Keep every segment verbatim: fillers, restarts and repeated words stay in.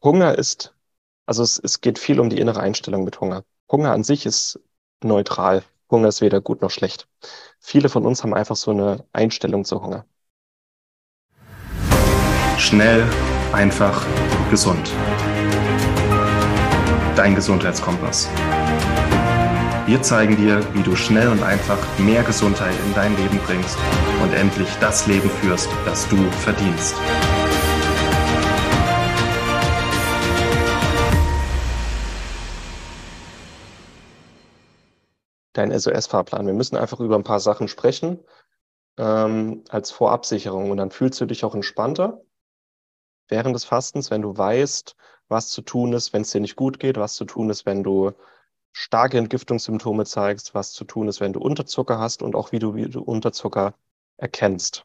Hunger ist, also es, es geht viel um die innere Einstellung mit Hunger. Hunger an sich ist neutral. Hunger ist weder gut noch schlecht. Viele von uns haben einfach so eine Einstellung zu Hunger. Schnell, einfach, gesund. Dein Gesundheitskompass. Wir zeigen dir, wie du schnell und einfach mehr Gesundheit in dein Leben bringst und endlich das Leben führst, das du verdienst. Dein S O S-Fahrplan. Wir müssen einfach über ein paar Sachen sprechen, ähm, als Vorabsicherung. Und dann fühlst du dich auch entspannter während des Fastens, wenn du weißt, was zu tun ist, wenn es dir nicht gut geht, was zu tun ist, wenn du starke Entgiftungssymptome zeigst, was zu tun ist, wenn du Unterzucker hast und auch wie du, wie du Unterzucker erkennst.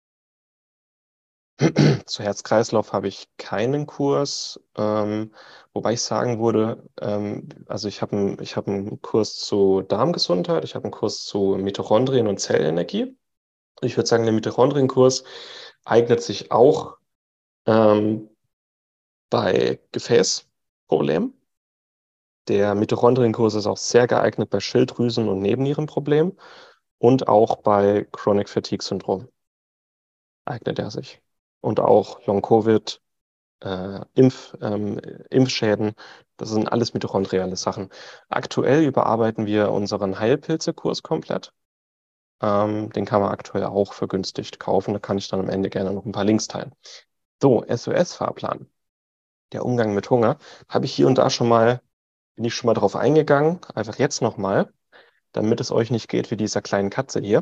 Zu Herz-Kreislauf habe ich keinen Kurs, ähm, wobei ich sagen würde, ähm, also ich habe einen, ich habe einen Kurs zu Darmgesundheit, ich habe einen Kurs zu Mitochondrien und Zellenergie. Ich würde sagen, der Mitochondrienkurs eignet sich auch ähm, bei Gefäßproblemen. Der Mitochondrienkurs ist auch sehr geeignet bei Schilddrüsen- und Nebennierenproblemen und auch bei Chronic Fatigue Syndrom eignet er sich. Und auch Long-Covid, äh, Impf, ähm, Impfschäden, das sind alles mitochondriale Sachen. Aktuell überarbeiten wir unseren Heilpilze-Kurs komplett. Ähm, den kann man aktuell auch vergünstigt kaufen. Da kann ich dann am Ende gerne noch ein paar Links teilen. So, S O S-Fahrplan. Der Umgang mit Hunger. Habe ich hier und da schon mal, bin ich schon mal drauf eingegangen. Einfach jetzt nochmal, damit es euch nicht geht wie dieser kleinen Katze hier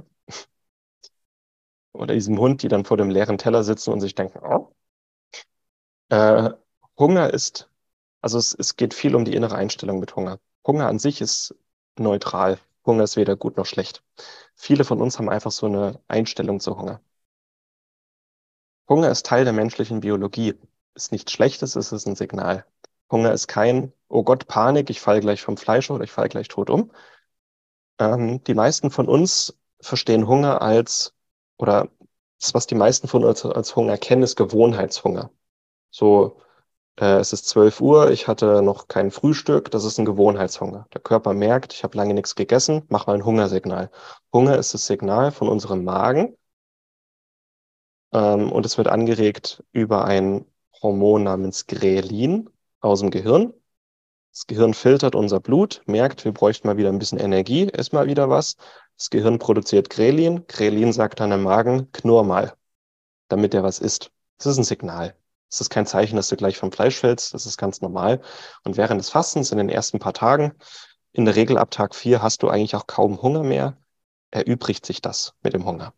oder diesem Hund, die dann vor dem leeren Teller sitzen und sich denken, oh. Äh, Hunger ist, also es, es geht viel um die innere Einstellung mit Hunger. Hunger an sich ist neutral. Hunger ist weder gut noch schlecht. Viele von uns haben einfach so eine Einstellung zu Hunger. Hunger ist Teil der menschlichen Biologie. Ist nichts Schlechtes, es ist ein Signal. Hunger ist kein, oh Gott, Panik, ich falle gleich vom Fleisch oder ich falle gleich tot um. Ähm, die meisten von uns verstehen Hunger als, oder das, was die meisten von uns als Hunger kennen, ist Gewohnheitshunger. So, äh, es ist zwölf Uhr, ich hatte noch kein Frühstück, das ist ein Gewohnheitshunger. Der Körper merkt, ich habe lange nichts gegessen, mach mal ein Hungersignal. Hunger ist das Signal von unserem Magen, ähm, und es wird angeregt über ein Hormon namens Grelin aus dem Gehirn. Das Gehirn filtert unser Blut, merkt, wir bräuchten mal wieder ein bisschen Energie, ist mal wieder was. Das Gehirn produziert Grelin. Grelin sagt dann im Magen, knurr mal, damit der was isst. Das ist ein Signal. Das ist kein Zeichen, dass du gleich vom Fleisch fällst. Das ist ganz normal. Und während des Fastens in den ersten paar Tagen, in der Regel ab Tag vier, hast du eigentlich auch kaum Hunger mehr. Erübrigt sich das mit dem Hunger.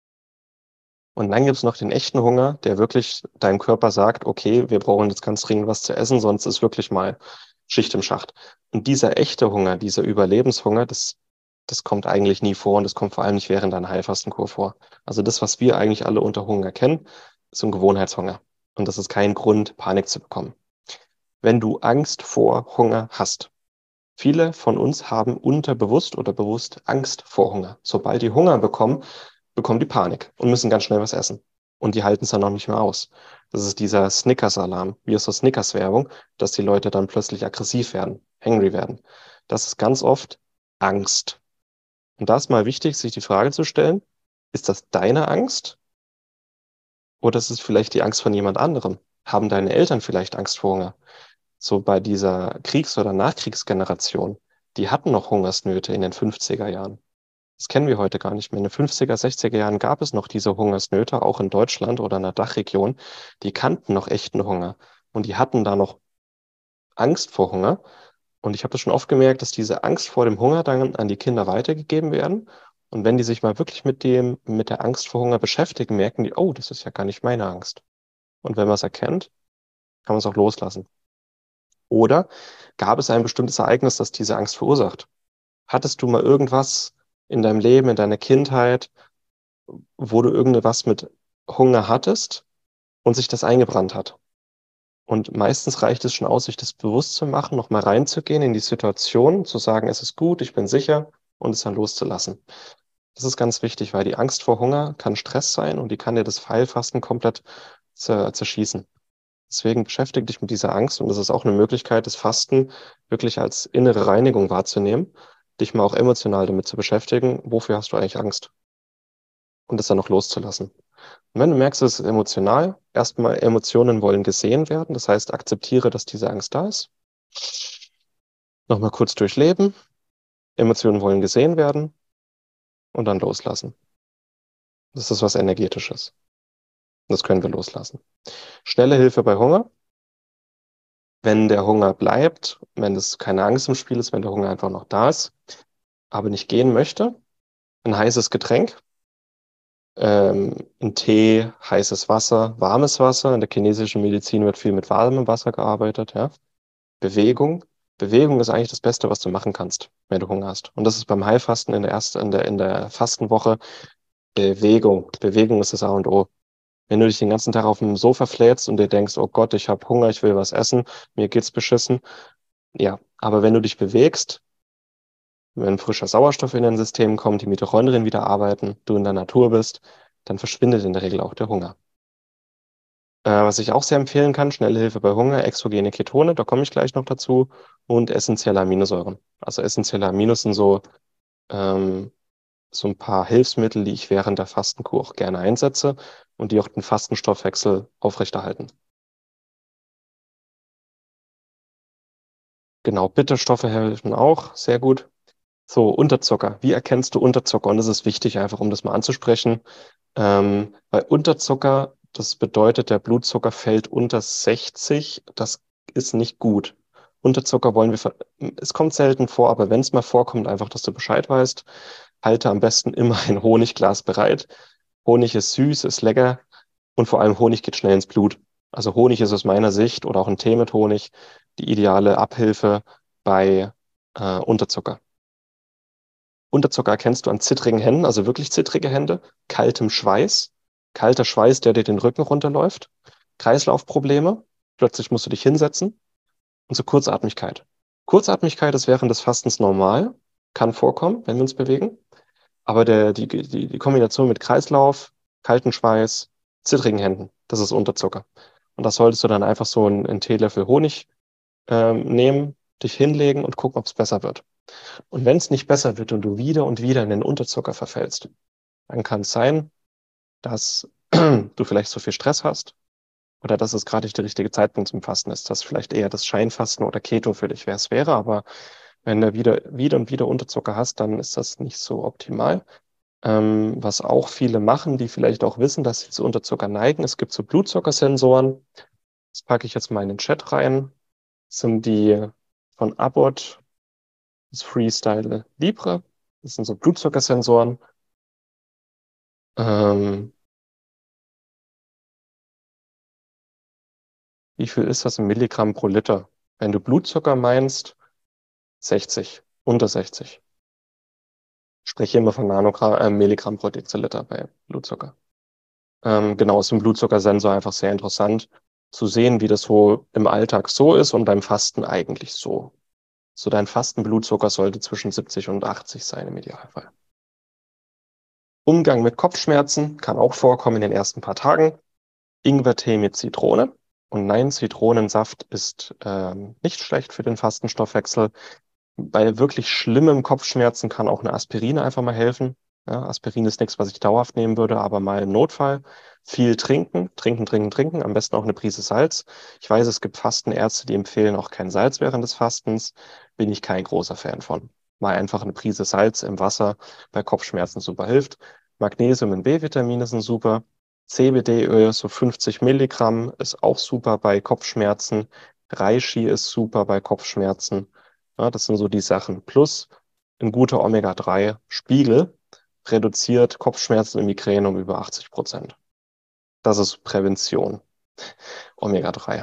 Und dann gibt es noch den echten Hunger, der wirklich deinem Körper sagt, okay, wir brauchen jetzt ganz dringend was zu essen, sonst ist wirklich mal Schicht im Schacht. Und dieser echte Hunger, dieser Überlebenshunger, das, das kommt eigentlich nie vor und das kommt vor allem nicht während deiner Heilfastenkur vor. Also das, was wir eigentlich alle unter Hunger kennen, ist ein Gewohnheitshunger. Und das ist kein Grund, Panik zu bekommen. Wenn du Angst vor Hunger hast, viele von uns haben unterbewusst oder bewusst Angst vor Hunger. Sobald die Hunger bekommen, bekommen die Panik und müssen ganz schnell was essen. Und die halten es dann noch nicht mehr aus. Das ist dieser Snickers-Alarm, wie aus der Snickers-Werbung, dass die Leute dann plötzlich aggressiv werden, hangry werden. Das ist ganz oft Angst. Und da ist mal wichtig, sich die Frage zu stellen, ist das deine Angst oder ist es vielleicht die Angst von jemand anderem? Haben deine Eltern vielleicht Angst vor Hunger? So bei dieser Kriegs- oder Nachkriegsgeneration, die hatten noch Hungersnöte in den fünfziger Jahren. Das kennen wir heute gar nicht mehr. In den fünfziger, sechziger Jahren gab es noch diese Hungersnöte, auch in Deutschland oder in der Dachregion. Die kannten noch echten Hunger und die hatten da noch Angst vor Hunger. Und ich habe das schon oft gemerkt, dass diese Angst vor dem Hunger dann an die Kinder weitergegeben werden. Und wenn die sich mal wirklich mit dem, mit der Angst vor Hunger beschäftigen, merken die, oh, das ist ja gar nicht meine Angst. Und wenn man es erkennt, kann man es auch loslassen. Oder gab es ein bestimmtes Ereignis, das diese Angst verursacht? Hattest du mal irgendwas in deinem Leben, in deiner Kindheit, wo du irgendwas mit Hunger hattest und sich das eingebrannt hat? Und meistens reicht es schon aus, sich das bewusst zu machen, nochmal reinzugehen in die Situation, zu sagen, es ist gut, ich bin sicher und es dann loszulassen. Das ist ganz wichtig, weil die Angst vor Hunger kann Stress sein und die kann dir das Pfeilfasten komplett zer zerschießen. Deswegen beschäftige dich mit dieser Angst und das ist auch eine Möglichkeit, das Fasten wirklich als innere Reinigung wahrzunehmen, dich mal auch emotional damit zu beschäftigen, wofür hast du eigentlich Angst und das dann noch loszulassen. Und wenn du merkst, es ist emotional, erstmal Emotionen wollen gesehen werden, das heißt, akzeptiere, dass diese Angst da ist. Nochmal kurz durchleben, Emotionen wollen gesehen werden und dann loslassen. Das ist was Energetisches. Das können wir loslassen. Schnelle Hilfe bei Hunger. Wenn der Hunger bleibt, wenn es keine Angst im Spiel ist, wenn der Hunger einfach noch da ist, aber nicht gehen möchte, ein heißes Getränk, ähm, ein Tee, heißes Wasser, warmes Wasser. In der chinesischen Medizin wird viel mit warmem Wasser gearbeitet, ja. Bewegung. Bewegung ist eigentlich das Beste, was du machen kannst, wenn du Hunger hast. Und das ist beim Heilfasten in der ersten, in der, in der Fastenwoche Bewegung. Bewegung ist das A und O. Wenn du dich den ganzen Tag auf dem Sofa flätst und dir denkst, oh Gott, ich habe Hunger, ich will was essen, mir geht's beschissen. Ja, aber wenn du dich bewegst, wenn frischer Sauerstoff in dein System kommt, die Mitochondrien wieder arbeiten, du in der Natur bist, dann verschwindet in der Regel auch der Hunger. Äh, was ich auch sehr empfehlen kann, schnelle Hilfe bei Hunger, exogene Ketone, da komme ich gleich noch dazu, und essentielle Aminosäuren. Also essentielle Aminos sind so, ähm, so ein paar Hilfsmittel, die ich während der Fastenkur auch gerne einsetze und die auch den Fastenstoffwechsel aufrechterhalten. Genau, Bitterstoffe helfen auch, sehr gut. So, Unterzucker. Wie erkennst du Unterzucker? Und das ist wichtig, einfach um das mal anzusprechen. Ähm, bei Unterzucker, das bedeutet, der Blutzucker fällt unter sechzig. Das ist nicht gut. Unterzucker wollen wir, ver- es kommt selten vor, aber wenn es mal vorkommt, einfach, dass du Bescheid weißt, halte am besten immer ein Honigglas bereit. Honig ist süß, ist lecker und vor allem Honig geht schnell ins Blut. Also Honig ist aus meiner Sicht oder auch ein Tee mit Honig die ideale Abhilfe bei äh, Unterzucker. Unterzucker erkennst du an zittrigen Händen, also wirklich zittrige Hände, kaltem Schweiß, kalter Schweiß, der dir den Rücken runterläuft, Kreislaufprobleme, plötzlich musst du dich hinsetzen und so Kurzatmigkeit. Kurzatmigkeit ist während des Fastens normal, kann vorkommen, wenn wir uns bewegen, aber der, die, die, die Kombination mit Kreislauf, kalten Schweiß, zittrigen Händen, das ist Unterzucker. Und das solltest du dann einfach so einen, einen Teelöffel Honig ähm, nehmen, dich hinlegen und gucken, ob es besser wird. Und wenn es nicht besser wird und du wieder und wieder in den Unterzucker verfällst, dann kann es sein, dass du vielleicht so viel Stress hast oder dass es gerade nicht der richtige Zeitpunkt zum Fasten ist, dass vielleicht eher das Scheinfasten oder Keto für dich wär's wäre. Aber wenn du wieder, wieder und wieder Unterzucker hast, dann ist das nicht so optimal. Ähm, was auch viele machen, die vielleicht auch wissen, dass sie zu Unterzucker neigen, es gibt so Blutzuckersensoren. Das packe ich jetzt mal in den Chat rein. Das sind die von Abbott, das Freestyle Libre. Das sind so Blutzuckersensoren. Ähm, wie viel ist das in Milligramm pro Liter? Wenn du Blutzucker meinst, sechzig, unter sechzig. Spreche immer von Nanogramm, äh, Milligramm pro Deziliter bei Blutzucker. Ähm, genau, ist ein Blutzuckersensor einfach sehr interessant zu sehen, wie das so im Alltag so ist und beim Fasten eigentlich so. So dein Fastenblutzucker sollte zwischen siebzig und achtzig sein im Idealfall. Umgang mit Kopfschmerzen kann auch vorkommen in den ersten paar Tagen. Ingwertee mit Zitrone. Und nein, Zitronensaft ist ähm, nicht schlecht für den Fastenstoffwechsel. Bei wirklich schlimmem Kopfschmerzen kann auch eine Aspirin einfach mal helfen. Ja, Aspirin ist nichts, was ich dauerhaft nehmen würde, aber mal im Notfall. Viel trinken, trinken, trinken, trinken. Am besten auch eine Prise Salz. Ich weiß, es gibt Fastenärzte, die empfehlen auch kein Salz während des Fastens. Bin ich kein großer Fan von. Mal einfach eine Prise Salz im Wasser bei Kopfschmerzen super hilft. Magnesium und B-Vitamine sind super. C B D-Öl, so fünfzig Milligramm, ist auch super bei Kopfschmerzen. Reishi ist super bei Kopfschmerzen. Ja, das sind so die Sachen. Plus ein guter Omega drei Spiegel reduziert Kopfschmerzen und Migräne um über achtzig Prozent. Das ist Prävention. Omega drei.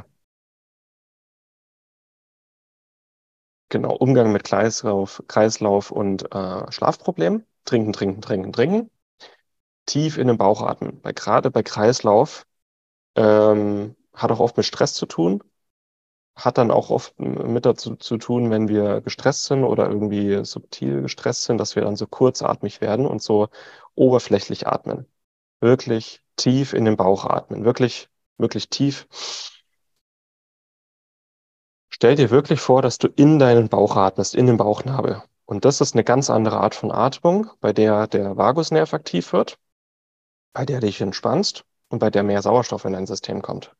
Genau, Umgang mit Kreislauf, Kreislauf und äh, Schlafproblemen. Trinken, trinken, trinken, trinken. Tief in den Bauch atmen. Weil gerade bei Kreislauf ähm, hat auch oft mit Stress zu tun. Hat dann auch oft mit dazu zu tun, wenn wir gestresst sind oder irgendwie subtil gestresst sind, dass wir dann so kurzatmig werden und so oberflächlich atmen. Wirklich tief in den Bauch atmen. Wirklich, wirklich tief Stell dir wirklich vor, dass du in deinen Bauch atmest, in den Bauchnabel. Und das ist eine ganz andere Art von Atmung, bei der der Vagusnerv aktiv wird, bei der dich entspannst und bei der mehr Sauerstoff in dein System kommt.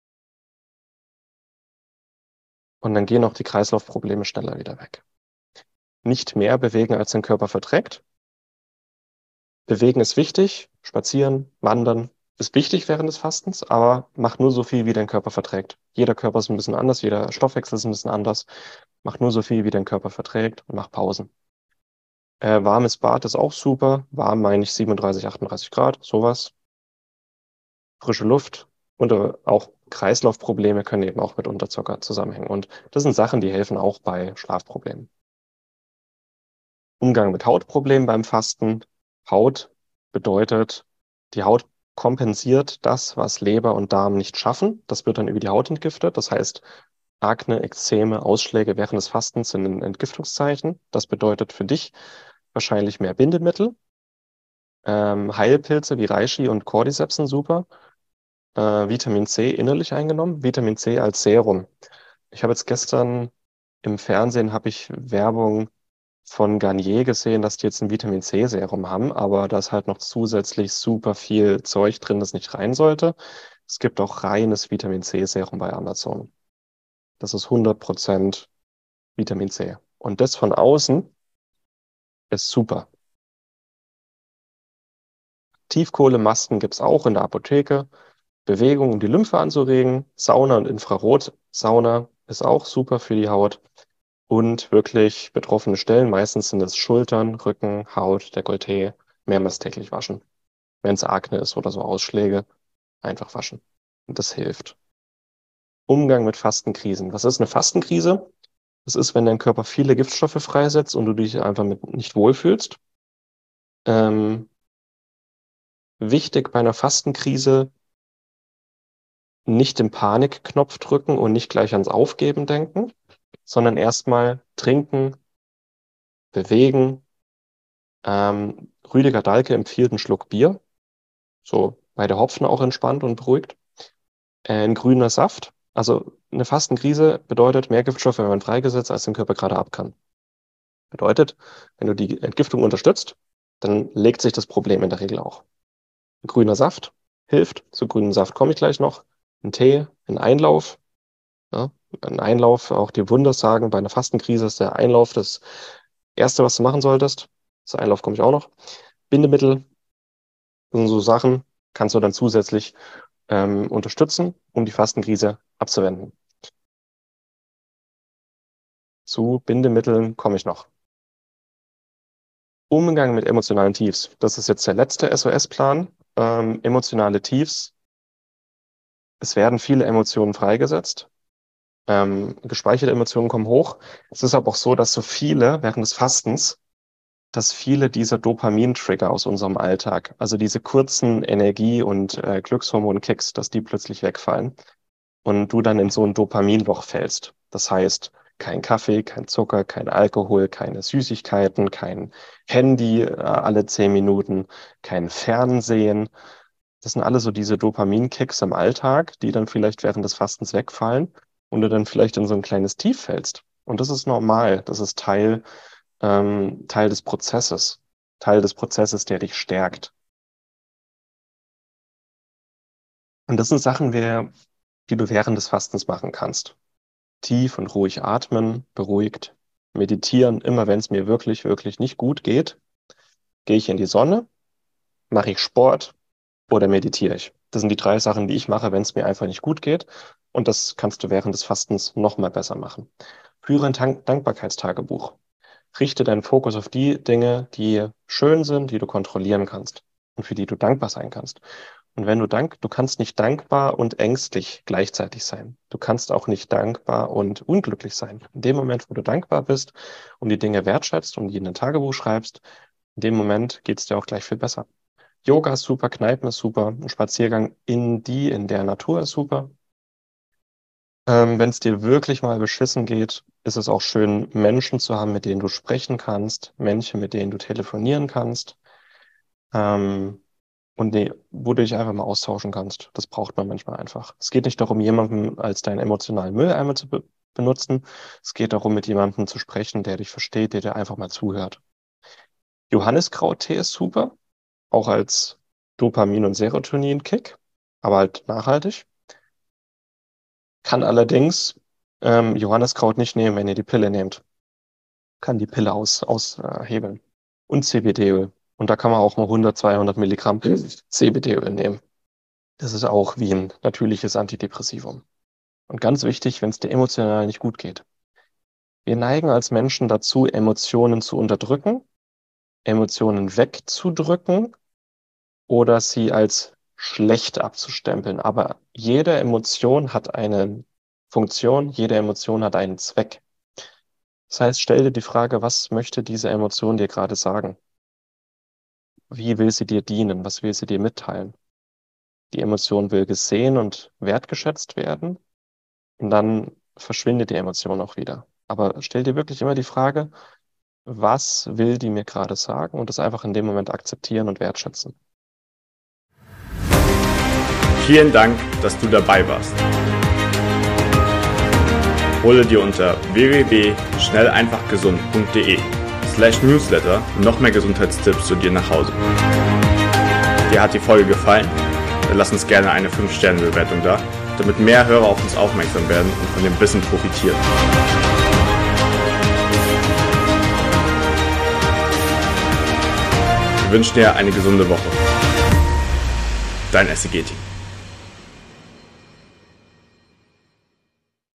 Und dann gehen auch die Kreislaufprobleme schneller wieder weg. Nicht mehr bewegen, als dein Körper verträgt. Bewegen ist wichtig, spazieren, wandern ist wichtig während des Fastens, aber mach nur so viel, wie dein Körper verträgt. Jeder Körper ist ein bisschen anders, jeder Stoffwechsel ist ein bisschen anders. Mach nur so viel, wie dein Körper verträgt und mach Pausen. Äh, warmes Bad ist auch super. Warm meine ich siebenunddreißig, achtunddreißig Grad, sowas. Frische Luft und äh, auch Kreislaufprobleme können eben auch mit Unterzucker zusammenhängen. Und das sind Sachen, die helfen auch bei Schlafproblemen. Umgang mit Hautproblemen beim Fasten. Haut bedeutet, die Haut kompensiert das, was Leber und Darm nicht schaffen. Das wird dann über die Haut entgiftet. Das heißt, Akne, Ekzeme, Ausschläge während des Fastens sind ein Entgiftungszeichen. Das bedeutet für dich wahrscheinlich mehr Bindemittel. Ähm, Heilpilze wie Reishi und Cordyceps sind super. Äh, Vitamin C innerlich eingenommen. Vitamin C als Serum. Ich habe jetzt gestern im Fernsehen habe ich Werbung von Garnier gesehen, dass die jetzt ein Vitamin C-Serum haben, aber da ist halt noch zusätzlich super viel Zeug drin, das nicht rein sollte. Es gibt auch reines Vitamin C-Serum bei Amazon. Das ist hundert Prozent Vitamin C. Und das von außen ist super. Tiefkohlemasken gibt's auch in der Apotheke. Bewegung, um die Lymphe anzuregen. Sauna und Infrarotsauna ist auch super für die Haut. Und wirklich betroffene Stellen, meistens sind es Schultern, Rücken, Haut, Dekolleté, mehrmals täglich waschen. Wenn es Akne ist oder so Ausschläge, einfach waschen. Und das hilft. Umgang mit Fastenkrisen. Was ist eine Fastenkrise? Das ist, wenn dein Körper viele Giftstoffe freisetzt und du dich einfach mit nicht wohlfühlst. Ähm, wichtig bei einer Fastenkrise, nicht den Panikknopf drücken und nicht gleich ans Aufgeben denken, sondern erstmal trinken, bewegen. Ähm, Rüdiger Dahlke empfiehlt einen Schluck Bier, so bei der Hopfen auch entspannt und beruhigt. Äh, ein grüner Saft. Also eine Fastenkrise bedeutet, mehr Giftstoffe werden freigesetzt, als dein Körper gerade ab kann. Bedeutet, wenn du die Entgiftung unterstützt, dann legt sich das Problem in der Regel auch. Ein grüner Saft hilft. Zu grünem Saft komme ich gleich noch. Ein Tee, ein Einlauf. Ja, ein Einlauf, auch die Wunder sagen, bei einer Fastenkrise ist der Einlauf das Erste, was du machen solltest. Zu Einlauf komme ich auch noch. Bindemittel, das sind so Sachen, kannst du dann zusätzlich ähm, unterstützen, um die Fastenkrise abzuwenden. Zu Bindemitteln komme ich noch. Umgang mit emotionalen Tiefs. Das ist jetzt der letzte S O S-Plan. Ähm, emotionale Tiefs. Es werden viele Emotionen freigesetzt. Ähm, gespeicherte Emotionen kommen hoch. Es ist aber auch so, dass so viele während des Fastens, dass viele dieser Dopamin-Trigger aus unserem Alltag, also diese kurzen Energie- und äh, Glückshormon-Kicks, dass die plötzlich wegfallen und du dann in so ein Dopaminloch fällst. Das heißt, kein Kaffee, kein Zucker, kein Alkohol, keine Süßigkeiten, kein Handy äh, alle zehn Minuten, kein Fernsehen. Das sind alle so diese Dopamin-Kicks im Alltag, die dann vielleicht während des Fastens wegfallen und du dann vielleicht in so ein kleines Tief fällst. Und das ist normal. Das ist Teil, ähm, Teil des Prozesses. Teil des Prozesses, der dich stärkt. Und das sind Sachen, wer- die du während des Fastens machen kannst. Tief und ruhig atmen, beruhigt, meditieren. Immer wenn es mir wirklich, wirklich nicht gut geht, gehe ich in die Sonne, mache ich Sport oder meditiere ich. Das sind die drei Sachen, die ich mache, wenn es mir einfach nicht gut geht. Und das kannst du während des Fastens noch mal besser machen. Führe ein Dank Dankbarkeitstagebuch. Richte deinen Fokus auf die Dinge, die schön sind, die du kontrollieren kannst und für die du dankbar sein kannst. Und wenn du dank, du kannst nicht dankbar und ängstlich gleichzeitig sein. Du kannst auch nicht dankbar und unglücklich sein. In dem Moment, wo du dankbar bist und die Dinge wertschätzt und die in ein Tagebuch schreibst, in dem Moment geht es dir auch gleich viel besser. Yoga ist super, Kneipen ist super, ein Spaziergang in die, in der Natur ist super. Ähm, wenn es dir wirklich mal beschissen geht, ist es auch schön, Menschen zu haben, mit denen du sprechen kannst, Menschen, mit denen du telefonieren kannst, ähm, und nee, wo du dich einfach mal austauschen kannst. Das braucht man manchmal einfach. Es geht nicht darum, jemanden als deinen emotionalen Mülleimer zu be benutzen. Es geht darum, mit jemandem zu sprechen, der dich versteht, der dir einfach mal zuhört. Johanniskrauttee ist super, auch als Dopamin- und Serotonin-Kick, aber halt nachhaltig. Kann allerdings ähm, Johanniskraut nicht nehmen, wenn ihr die Pille nehmt. Kann die Pille aus, aushebeln. Und C B D-Öl. Und da kann man auch mal hundert, zweihundert Milligramm C B D-Öl nehmen. Das ist auch wie ein natürliches Antidepressivum. Und ganz wichtig, wenn es dir emotional nicht gut geht. Wir neigen als Menschen dazu, Emotionen zu unterdrücken, Emotionen wegzudrücken oder sie als schlecht abzustempeln. Aber jede Emotion hat eine Funktion, jede Emotion hat einen Zweck. Das heißt, stell dir die Frage, was möchte diese Emotion dir gerade sagen? Wie will sie dir dienen? Was will sie dir mitteilen? Die Emotion will gesehen und wertgeschätzt werden und dann verschwindet die Emotion auch wieder. Aber stell dir wirklich immer die Frage, was will die mir gerade sagen und das einfach in dem Moment akzeptieren und wertschätzen. Vielen Dank, dass du dabei warst. Hole dir unter w w w punkt schnell einfach gesund punkt de slash newsletter noch mehr Gesundheitstipps zu dir nach Hause. Dir hat die Folge gefallen? Dann lass uns gerne eine fünf Sterne Bewertung da, damit mehr Hörer auf uns aufmerksam werden und von dem Wissen profitieren. Wir wünschen dir eine gesunde Woche. Dein S C G-Team.